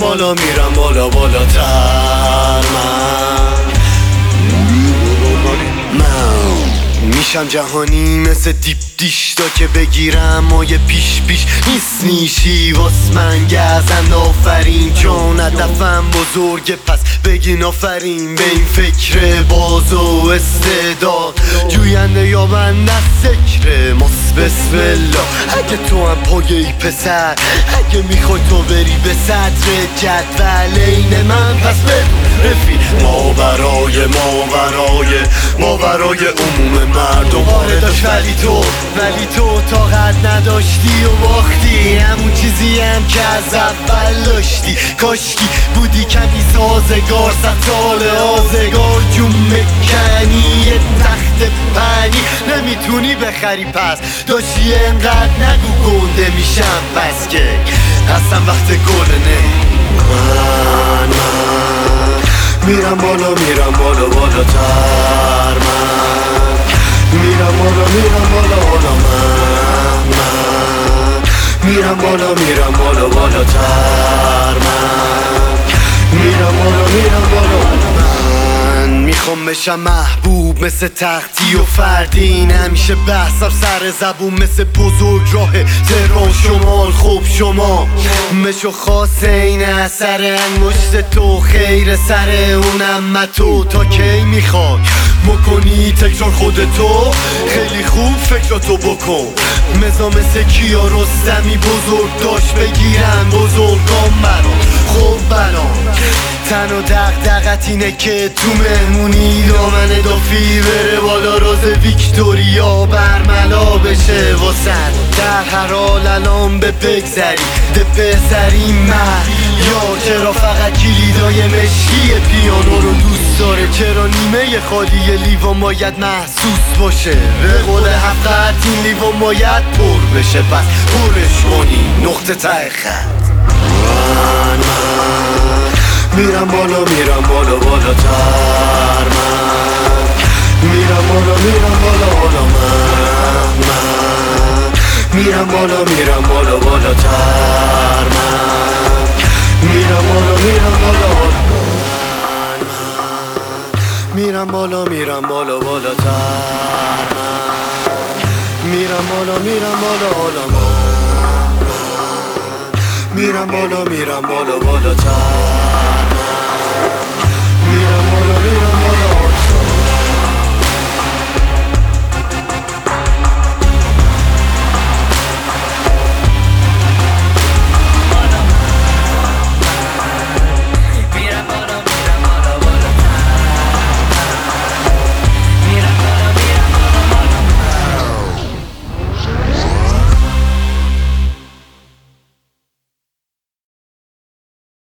بالا میرم بالا بالاتر من میشم جهانی مثل دیپ دیشتا که بگیرم مایه پیش نیست نیشی واس من گزند آفرین چون هدفم بزرگه پس بگین آفرین به این فکر باز و استعداد جوینده یا من نسکره ماس بسم الله اگه تو هم پایه‌ای پسر اگه میخوای تو بری به صدر جدول این من پس بدون رفی ما برای عموم مردم آره داشت ولی تو طاقت نداشتی و باختی همون چیزی هم که از اول داشتی کاشکی بودی کمی سازگار 100 سال آزگار جون مکنی یه تخت پنی نمیتونی بخری پس داشتی انقدر نگو گنده میشم پس که اصلا وقت گله من میرم بالا بالاتر من میرم بالا من میرم بالا بالاتر من میرم بالا من میخوام بشم محبوب مثل تختی و فردین همیشه بحثم سر زبون مثل بزرگ راه تهران شمال خوب شما مشو خاص این اثر انگشت تو خیر سر اونم تو تا کی میخوای مکنی تکرار خودتو خیلی خوب فکراتو بکن مزا مثل کیا رستمی بزرگ داشت بگیرن بزرگان برام خوب برام تن و دقدقت اینه که تو مهمونی دامن دافی بره بالا راز ویکتوریا برملا بشه واسن در هر حال الان به بگذری ده پسری من یا چرا فقط کلیدای مشکی پیانو رو دوست داره چرا نیمه خالی لیوان باید محسوس باشه به قول حقیقت این لیوان باید پر بشه پس پرش کنی نقطه ته خط میرم بالا بالاتر من میرم بالا من میرم بالا بالاتر من میرم بالا بالاتر من میرم بالا میرم بالا بالاتر